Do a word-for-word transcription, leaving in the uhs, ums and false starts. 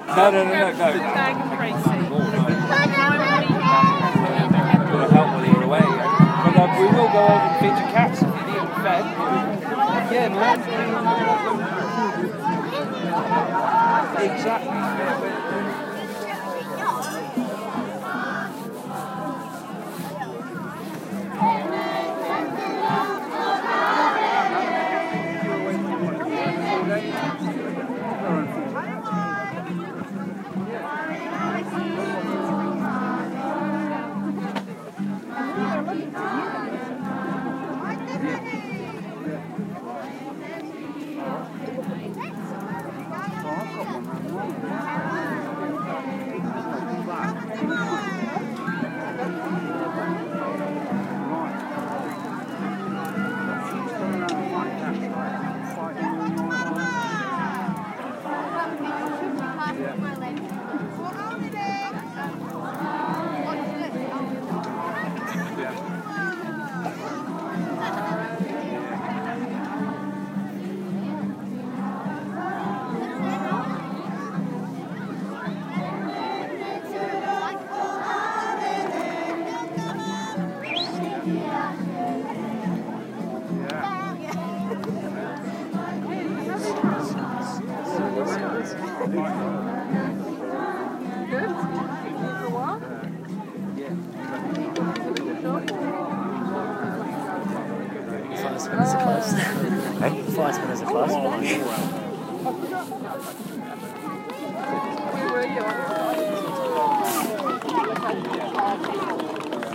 No, no, no, no, no. Dag and Tracy. Would have helped while you were away. Yeah. But uh, we will go over and feature cats if you need them fed. Yeah, man. Exactly. Five spinners are close. Hey? Five spinners are close. Who were you on?